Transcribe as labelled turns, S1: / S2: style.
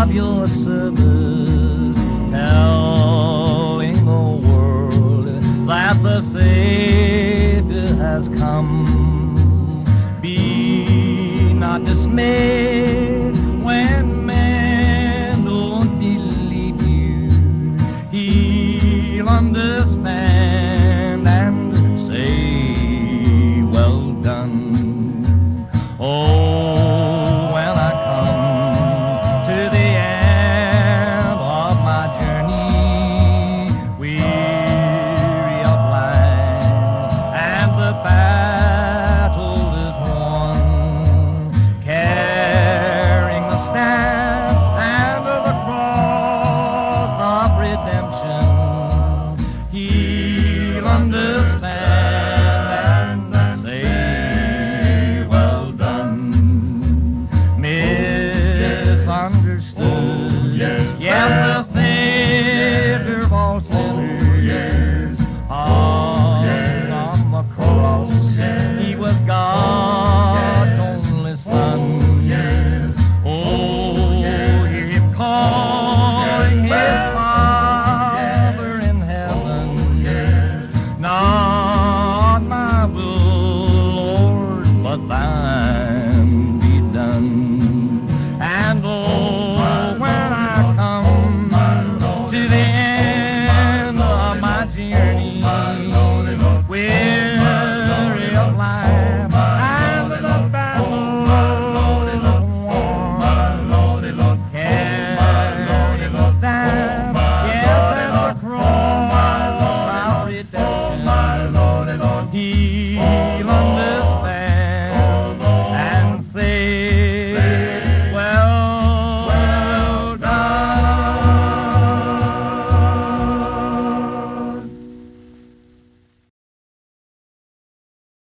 S1: of your service, telling the world that the Savior has come. Be not dismayed when men don't believe you. He'll understand and say, well done. Oh, when I come to the end of my journey, weary of life, and the battle is won, carrying the staff and the cross of redemption, he'll understand and say, well done. Misunderstood. Yes, the